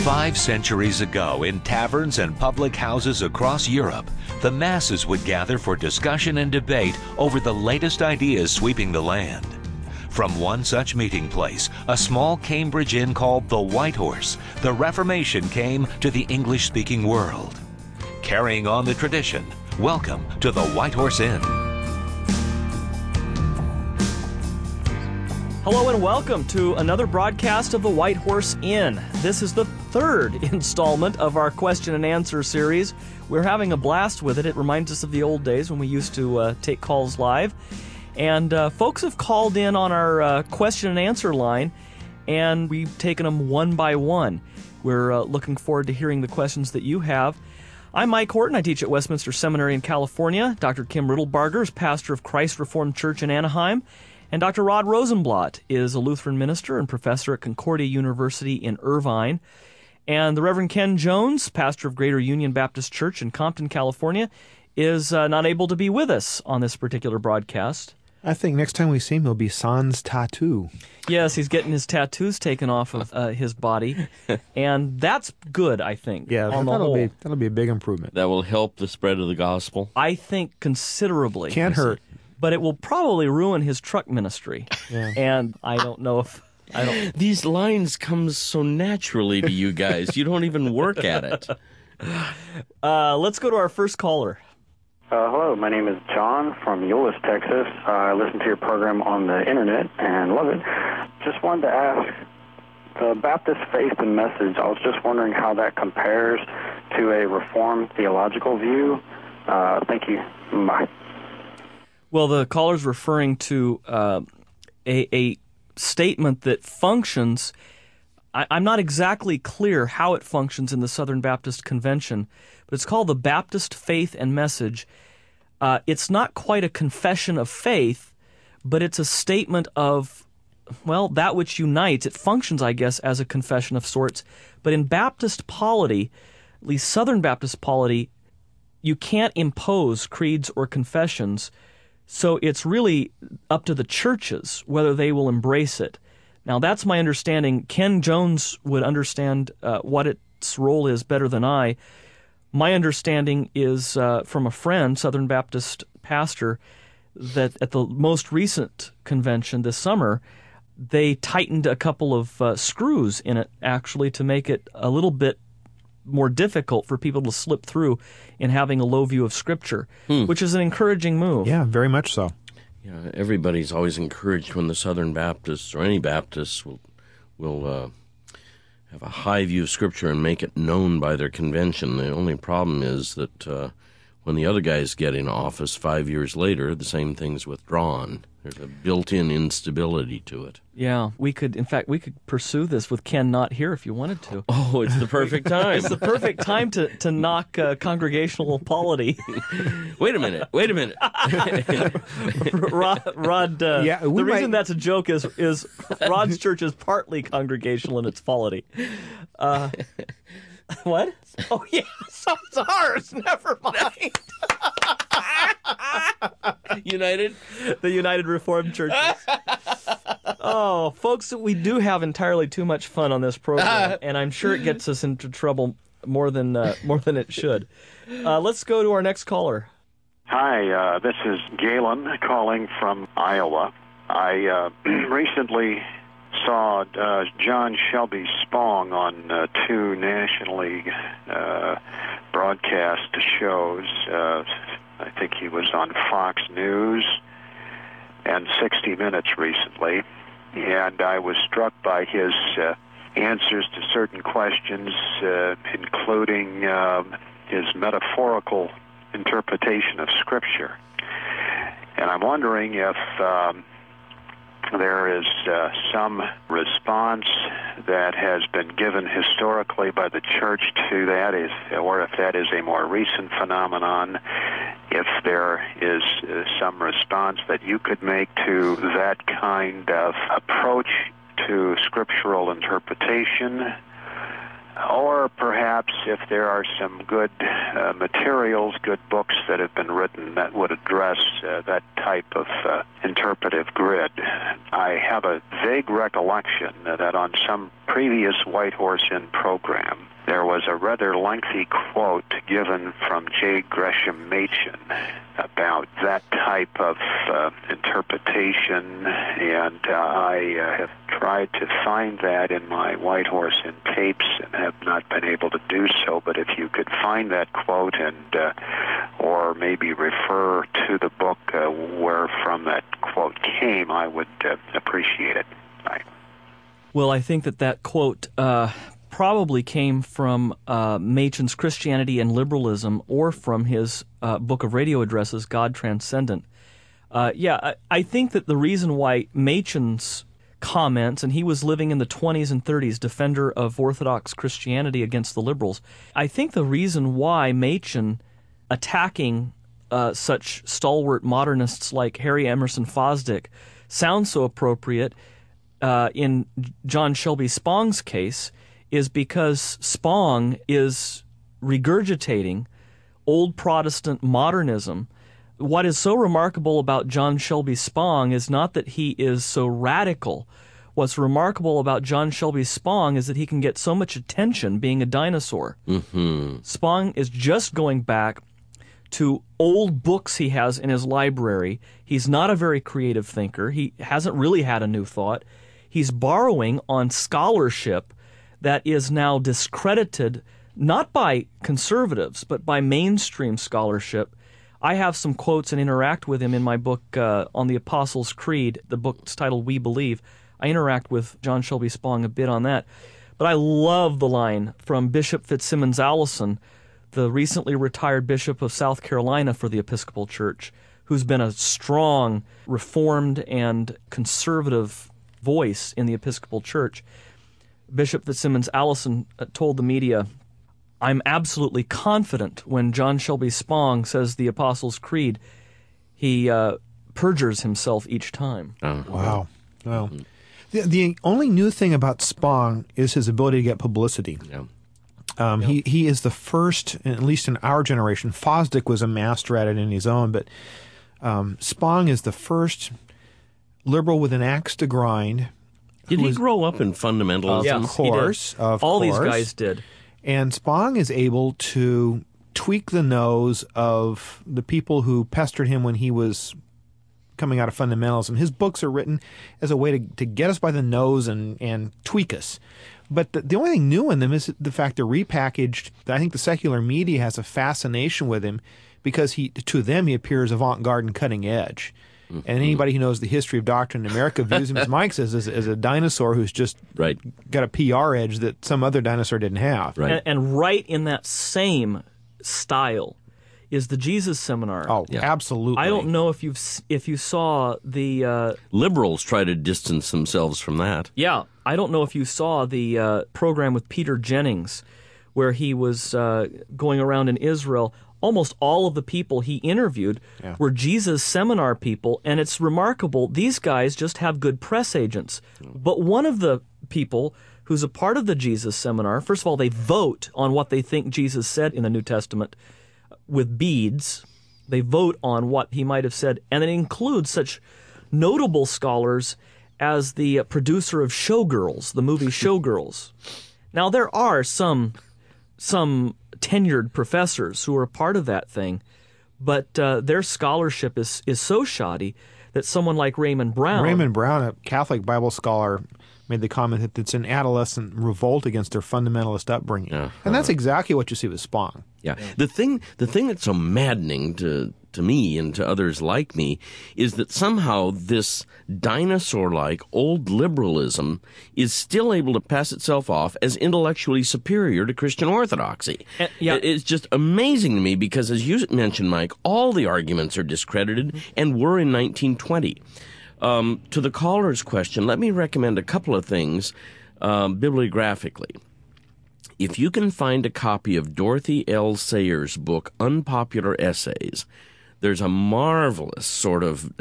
5 centuries ago, in taverns and public houses across Europe, the masses would gather for discussion and debate over the latest ideas sweeping the land. From one such meeting place, a small Cambridge inn called the White Horse, the Reformation came to the English-speaking world. Carrying on the tradition, welcome to the White Horse Inn. Hello and welcome to another broadcast of the White Horse Inn. This is the third installment of our question and answer series. We're having a blast with it. It reminds us of the old days when we used to take calls live. And folks have called in on our question and answer line, and we've taken them one by one. We're looking forward to hearing the questions that you have. I'm Mike Horton. I teach at Westminster Seminary in California. Dr. Kim Riddlebarger is pastor of Christ Reformed Church in Anaheim. And Dr. Rod Rosenblatt is a Lutheran minister and professor at Concordia University in Irvine. And the Reverend Ken Jones, pastor of Greater Union Baptist Church in Compton, California, is not able to be with us on this particular broadcast. I think next time we see him, he'll be sans tattoo. Yes, he's getting his tattoos taken off of his body, and that's good, I think. Yeah, that'll be a big improvement. That will help the spread of the gospel. I think considerably. Can't hurt. But it will probably ruin his truck ministry. Yeah. And I don't know if... These lines come so naturally to you guys. You don't even work at it. Let's go to our first caller. Hello, my name is John from Euless, Texas. I listen to your program on the internet and love it. Just wanted to ask, the Baptist faith and message, I was just wondering how that compares to a Reformed theological view. Thank you. Bye. Well, the caller's referring to a statement that functions. I'm not exactly clear how it functions in the Southern Baptist Convention, but it's called the Baptist Faith and Message. It's not quite a confession of faith, but it's a statement of, well, that which unites. It functions, I guess, as a confession of sorts. But in Baptist polity, at least Southern Baptist polity, you can't impose creeds or confessions. So it's really up to the churches whether they will embrace it. Now, that's my understanding. Ken Jones would understand what its role is better than I. My understanding is from a friend, Southern Baptist pastor, that at the most recent convention this summer, they tightened a couple of screws in it, actually, to make it a little bit more difficult for people to slip through in having a low view of Scripture, which is an encouraging move. Yeah, very much so. Yeah, everybody's always encouraged when the Southern Baptists or any Baptists will have a high view of Scripture and make it known by their convention. The only problem is that when the other guys get in office 5 years later, the same thing's withdrawn. There's a built-in instability to it. Yeah, we could pursue this with Ken not here if you wanted to. Oh, it's the perfect time. It's the perfect time to knock congregational polity. Wait a minute. Rod, the reason that's a joke is Rod's church is partly congregational in its polity. What? Oh, yeah, so it's ours. Never mind. United? The United Reformed Churches. Oh, folks, we do have entirely too much fun on this program, and I'm sure it gets us into trouble more than it should. Let's go to our next caller. Hi, this is Galen calling from Iowa. I recently saw John Shelby Spong on two nationally broadcast shows. I think he was on Fox News and 60 Minutes recently, and I was struck by his answers to certain questions, including his metaphorical interpretation of Scripture. And I'm wondering if there is some response that has been given historically by the church to that, or if that is a more recent phenomenon, if there is some response that you could make to that kind of approach to scriptural interpretation, or perhaps if there are some good materials, good books that have been written that would address that type of interpretive grid. I have a vague recollection that on some previous White Horse Inn program, there was a rather lengthy quote given from J. Gresham Machen about that type of interpretation, and I have tried to find that in my White Horse Inn tapes and have not been able to do so. But if you could find that quote and or maybe refer to the book where from that quote came, I would appreciate it. Bye. Well, I think that quote probably came from Machen's Christianity and Liberalism, or from his book of radio addresses, God Transcendent. I think that the reason why Machen's comments, and he was living in the 20s and 30s, defender of Orthodox Christianity against the liberals, I think the reason why Machen attacking such stalwart modernists like Harry Emerson Fosdick sounds so appropriate in John Shelby Spong's case is because Spong is regurgitating old Protestant modernism. What is so remarkable about John Shelby Spong is not that he is so radical. What's remarkable about John Shelby Spong is that he can get so much attention being a dinosaur. Mm-hmm. Spong is just going back to old books he has in his library. He's not a very creative thinker. He hasn't really had a new thought. He's borrowing on scholarship that is now discredited not by conservatives, but by mainstream scholarship. I have some quotes and interact with him in my book on the Apostles' Creed. The book's titled We Believe. I interact with John Shelby Spong a bit on that. But I love the line from Bishop Fitzsimmons Allison, the recently retired Bishop of South Carolina for the Episcopal Church, who's been a strong, reformed, and conservative voice in the Episcopal Church. Bishop Fitzsimmons Allison told the media, "I'm absolutely confident when John Shelby Spong says the Apostles' Creed, he perjures himself each time." Wow. The only new thing about Spong is his ability to get publicity. Yeah. He is the first, at least in our generation. Fosdick was a master at it in his own, but Spong is the first liberal with an axe to grind. Did he grow up in fundamentalism? Yeah, of course. All these guys did. And Spong is able to tweak the nose of the people who pestered him when he was coming out of fundamentalism. His books are written as a way to get us by the nose and tweak us. But the only thing new in them is the fact they're repackaged. I think the secular media has a fascination with him because to them he appears avant-garde and cutting edge. Mm-hmm. And anybody who knows the history of doctrine in America views him, as Mike says, as a dinosaur who's just got a PR edge that some other dinosaur didn't have. Right. And right in that same style is the Jesus Seminar. Oh, yeah. Absolutely. I don't know if you saw the liberals try to distance themselves from that. Yeah, I don't know if you saw the program with Peter Jennings, where he was going around in Israel. Almost all of the people he interviewed were Jesus Seminar people, and it's remarkable. These guys just have good press agents. But one of the people who's a part of the Jesus Seminar, first of all, they vote on what they think Jesus said in the New Testament with beads. They vote on what he might have said, and it includes such notable scholars as the producer of Showgirls, the movie Showgirls. Now, there are some tenured professors who are a part of that thing, but their scholarship is so shoddy that someone like Raymond Brown, a Catholic Bible scholar, made the comment that it's an adolescent revolt against their fundamentalist upbringing. And that's exactly what you see with Spong. Yeah. The thing that's so maddening to me and to others like me is that somehow this dinosaur-like old liberalism is still able to pass itself off as intellectually superior to Christian orthodoxy. It's just amazing to me because, as you mentioned, Mike, all the arguments are discredited and were in 1920. To the caller's question, let me recommend a couple of things bibliographically. If you can find a copy of Dorothy L. Sayers' book, Unpopular Essays, there's a marvelous sort of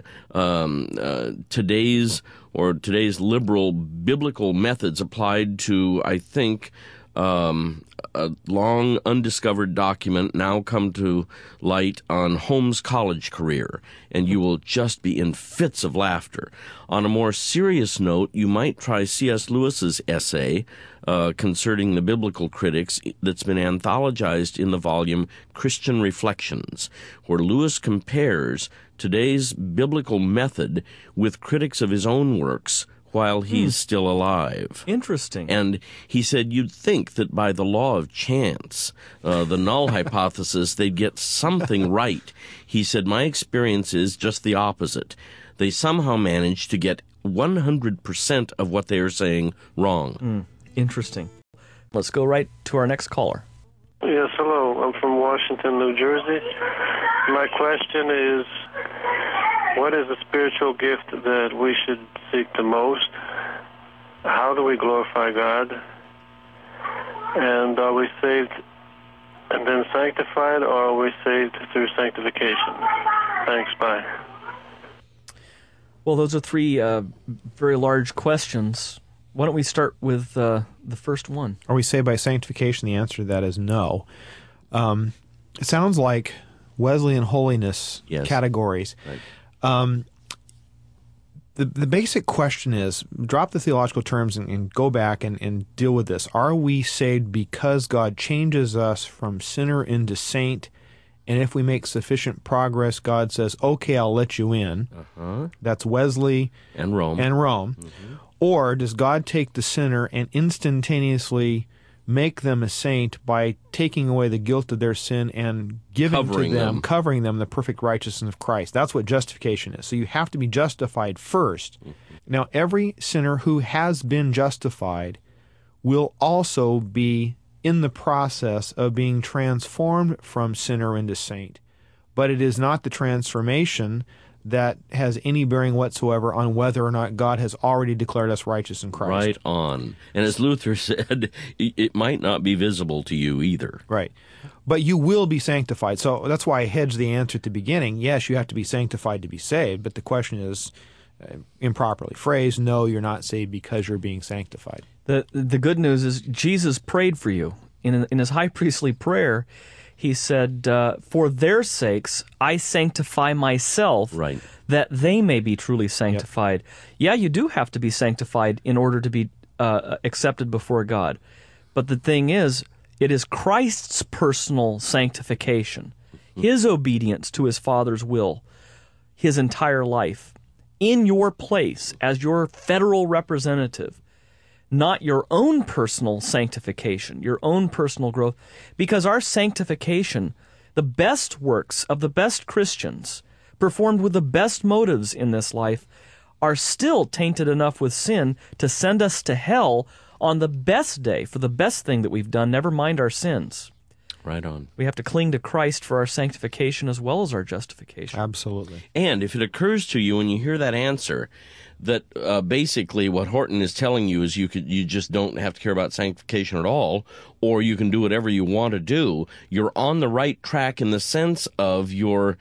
today's liberal biblical methods applied to, I think, a long undiscovered document now come to light on Holmes' college career, and you will just be in fits of laughter. On a more serious note, you might try C.S. Lewis's essay concerning the biblical critics that's been anthologized in the volume Christian Reflections, where Lewis compares today's biblical method with critics of his own works while he's still alive. Interesting. And he said you'd think that by the law of chance, the null hypothesis, they'd get something right. He said, my experience is just the opposite. They somehow manage to get 100% of what they are saying wrong. Interesting. Let's go right to our next caller. Yes, hello. I'm from Washington, New Jersey. My question is, what is the spiritual gift that we should seek the most? How do we glorify God? And are we saved and then sanctified, or are we saved through sanctification? Thanks, bye. Well, those are three very large questions. Why don't we start with the first one? Are we saved by sanctification? The answer to that is no. It sounds like Wesleyan holiness categories. Right. The basic question is, drop the theological terms and go back and deal with this. Are we saved because God changes us from sinner into saint, and if we make sufficient progress, God says, okay, I'll let you in? That's Wesley And Rome. Mm-hmm. Or does God take the sinner and instantaneously make them a saint by taking away the guilt of their sin and covering them the perfect righteousness of Christ? That's what justification is. So you have to be justified first. Now, every sinner who has been justified will also be in the process of being transformed from sinner into saint. But it is not the transformation that has any bearing whatsoever on whether or not God has already declared us righteous in Christ. Right on. And as Luther said, it might not be visible to you either. Right. But you will be sanctified. So that's why I hedged the answer at the beginning. Yes, you have to be sanctified to be saved, but the question is improperly phrased. No, you're not saved because you're being sanctified. The good news is Jesus prayed for you. In his high priestly prayer, he said, for their sakes, I sanctify myself, right, that they may be truly sanctified. Yep. Yeah, you do have to be sanctified in order to be accepted before God. But the thing is, it is Christ's personal sanctification, his obedience to his Father's will, his entire life, in your place as your federal representative, not your own personal sanctification, your own personal growth, because our sanctification, the best works of the best Christians, performed with the best motives in this life, are still tainted enough with sin to send us to hell on the best day for the best thing that we've done, never mind our sins. Right on. We have to cling to Christ for our sanctification as well as our justification. Absolutely. And if it occurs to you when you hear that answer that basically what Horton is telling you is you just don't have to care about sanctification at all, or you can do whatever you want to do, you're on the right track in the sense of your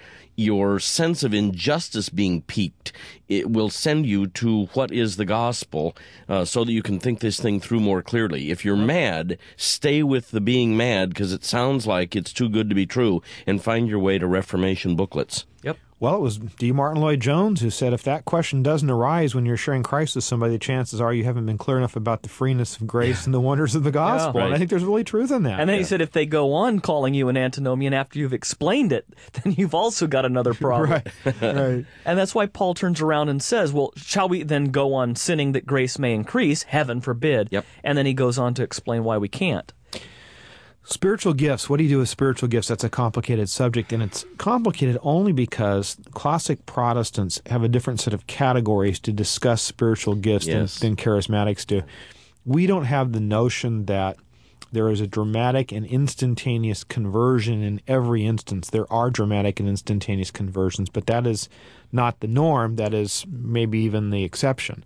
sense of injustice being piqued. It will send you to what is the gospel so that you can think this thing through more clearly. If you're mad, stay with the being mad because it sounds like it's too good to be true, and find your way to Reformation booklets. Yep. Well, it was D. Martin Lloyd-Jones who said if that question doesn't arise when you're sharing Christ with somebody, the chances are you haven't been clear enough about the freeness of grace and the wonders of the gospel. Yeah, right. And I think there's really truth in that. And then he said if they go on calling you an antinomian after you've explained it, then you've also got another problem. Right. And that's why Paul turns around and says, well, shall we then go on sinning that grace may increase? Heaven forbid. Yep. And then he goes on to explain why we can't. Spiritual gifts. What do you do with spiritual gifts? That's a complicated subject, and it's complicated only because classic Protestants have a different set of categories to discuss spiritual gifts than charismatics do. We don't have the notion that there is a dramatic and instantaneous conversion in every instance. There are dramatic and instantaneous conversions, but that is not the norm. That is maybe even the exception.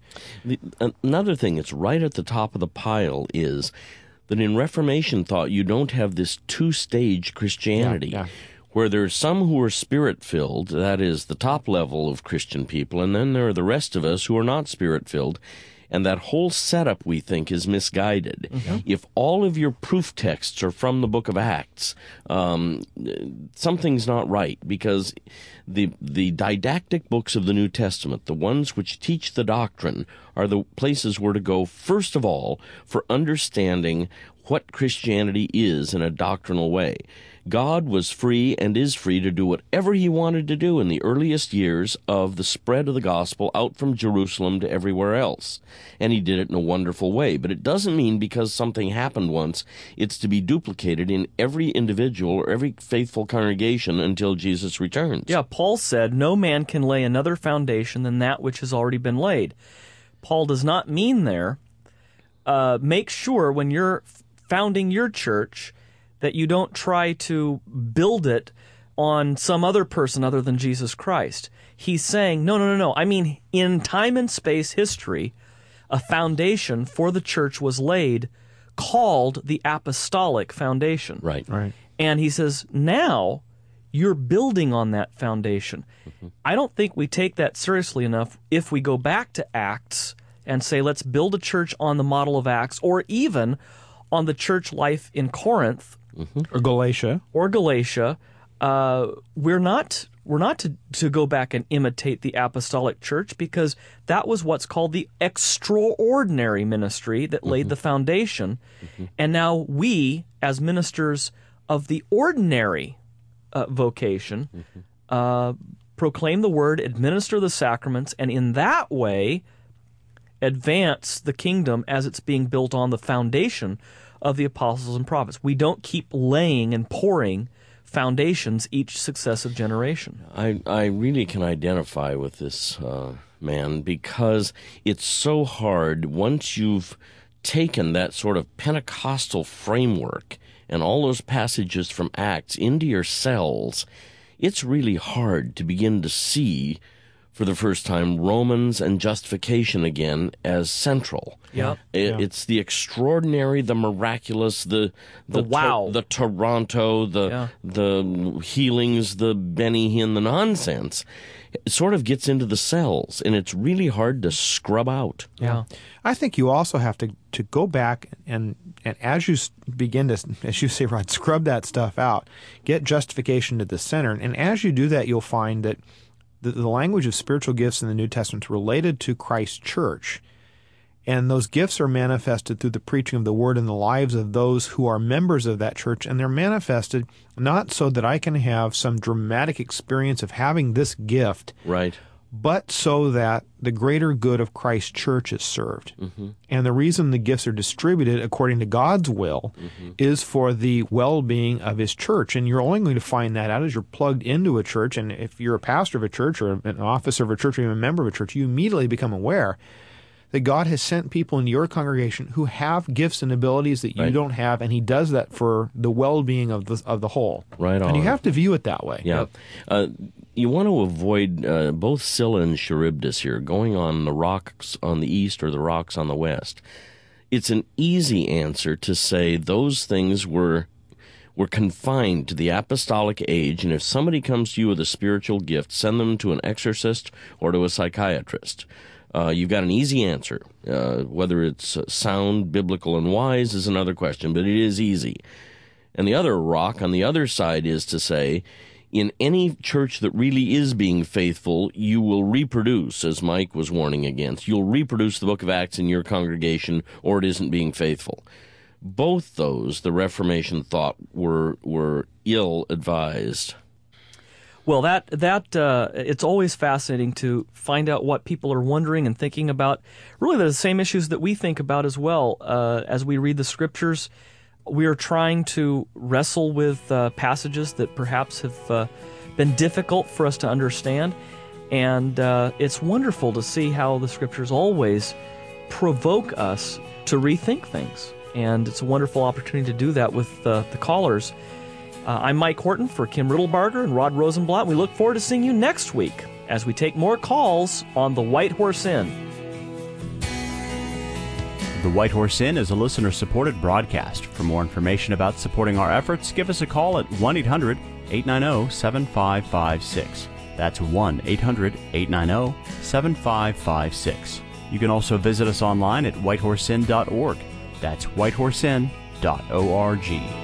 Another thing that's right at the top of the pile is that in Reformation thought you don't have this two-stage Christianity where there's some who are Spirit-filled, that is the top level of Christian people, and then there are the rest of us who are not Spirit-filled. And that whole setup, we think, is misguided. If all of your proof texts are from the book of Acts, something's not right, because the didactic books of the New Testament, the ones which teach the doctrine, are the places where to go, first of all, for understanding what Christianity is in a doctrinal way. God was free and is free to do whatever he wanted to do in the earliest years of the spread of the gospel out from Jerusalem to everywhere else. And he did it in a wonderful way. But it doesn't mean because something happened once, it's to be duplicated in every individual or every faithful congregation until Jesus returns. Yeah, Paul said, no man can lay another foundation than that which has already been laid. Paul does not mean there, make sure when you're founding your church that you don't try to build it on some other person other than Jesus Christ. He's saying, no. I mean, in time and space history, a foundation for the church was laid called the apostolic foundation. Right. And he says, now you're building on that foundation. I don't think we take that seriously enough if we go back to Acts and say, let's build a church on the model of Acts, or even on the church life in Corinth, or Galatia. We're not to go back and imitate the apostolic church, because that was what's called the extraordinary ministry that laid the foundation. And now we, as ministers of the ordinary vocation, proclaim the word, administer the sacraments, and in that way advance the kingdom as it's being built on the foundation of the apostles and prophets. We don't keep laying and pouring foundations each successive generation. I really can identify with this man, because it's so hard once you've taken that sort of Pentecostal framework and all those passages from Acts into your cells. It's really hard to begin to see for the first time Romans and justification again as central. It's the extraordinary, the miraculous, the wow, the Toronto, the healings, the Benny Hinn, the nonsense. It sort of gets into the cells, and it's really hard to scrub out. Yeah. I think you also have to go back and as you begin to, as you say, Rod, scrub that stuff out, get justification to the center. And as you do that, you'll find that the language of spiritual gifts in the New Testament is related to Christ's church. And those gifts are manifested through the preaching of the word in the lives of those who are members of that church. And they're manifested not so that I can have some dramatic experience of having this gift, right, but so that the greater good of Christ's church is served. And the reason the gifts are distributed according to God's will is for the well-being of his church. And you're only going to find that out as you're plugged into a church. And if you're a pastor of a church or an officer of a church or even a member of a church, you immediately become aware that God has sent people into your congregation who have gifts and abilities that you don't have, and he does that for the well-being of the whole. Right on. And you have to view it that way. Yeah. You want to avoid both Scylla and Charybdis here, going on the rocks on the east or the rocks on the west. It's an easy answer to say those things were confined to the apostolic age, and if somebody comes to you with a spiritual gift, send them to an exorcist or to a psychiatrist. You've got an easy answer. Whether it's sound, biblical, and wise is another question, but it is easy. And the other rock on the other side is to say, in any church that really is being faithful, you will reproduce, as Mike was warning against. You'll reproduce the book of Acts in your congregation, or it isn't being faithful. Both those, the Reformation thought, were ill-advised. Well, it's always fascinating to find out what people are wondering and thinking about. Really, the same issues that we think about as well. As we read the Scriptures, we are trying to wrestle with passages that perhaps have been difficult for us to understand. And it's wonderful to see how the Scriptures always provoke us to rethink things. And it's a wonderful opportunity to do that with the callers. I'm Mike Horton for Kim Riddlebarger and Rod Rosenblatt. We look forward to seeing you next week as we take more calls on The White Horse Inn. The White Horse Inn is a listener-supported broadcast. For more information about supporting our efforts, give us a call at 1-800-890-7556. That's 1-800-890-7556. You can also visit us online at whitehorseinn.org. That's whitehorseinn.org.